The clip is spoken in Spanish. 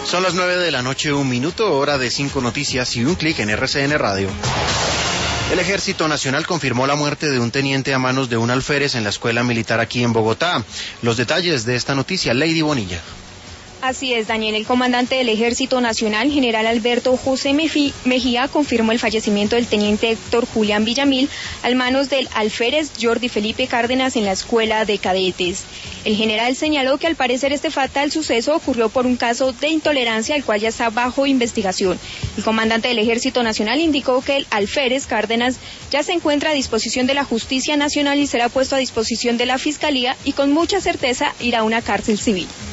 Son las 9 de la noche, 1 minuto, hora de 5 noticias y un clic en RCN Radio. El Ejército Nacional confirmó la muerte de un teniente a manos de un alférez en la escuela militar aquí en Bogotá. Los detalles de esta noticia, Lady Bonilla. Así es, Daniel. El comandante del Ejército Nacional, general Alberto José Mejía, confirmó el fallecimiento del teniente Héctor Julián Villamil a manos del alférez Jordi Felipe Cárdenas en la escuela de cadetes. El general señaló que al parecer este fatal suceso ocurrió por un caso de intolerancia, el cual ya está bajo investigación. El comandante del Ejército Nacional indicó que el alférez Cárdenas ya se encuentra a disposición de la Justicia Nacional y será puesto a disposición de la Fiscalía y con mucha certeza irá a una cárcel civil.